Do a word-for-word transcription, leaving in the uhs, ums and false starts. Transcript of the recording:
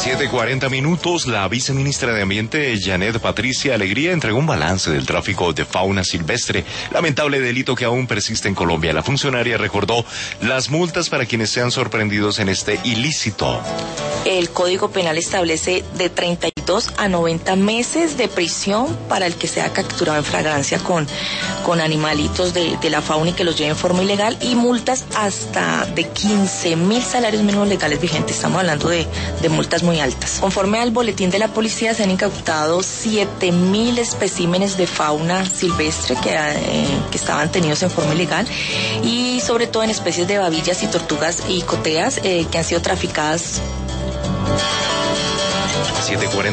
siete cuarenta minutos, la viceministra de Ambiente, Janet Patricia Alegría, entregó un balance del tráfico de fauna silvestre, lamentable delito que aún persiste en Colombia. La funcionaria recordó las multas para quienes sean sorprendidos en este ilícito. El Código Penal establece de treinta y dos a noventa meses de prisión para el que sea capturado en flagrancia con, con animalitos de, de la fauna y que los lleve en forma ilegal, y multas hasta de quince mil salarios mínimos legales vigentes. Estamos hablando de, de multas muy altas. Conforme al boletín de la policía, se han incautado siete mil especímenes de fauna silvestre que, eh, que estaban tenidos en forma ilegal, y sobre todo en especies de babillas y tortugas y coteas eh, que han sido traficadas. siete cuarenta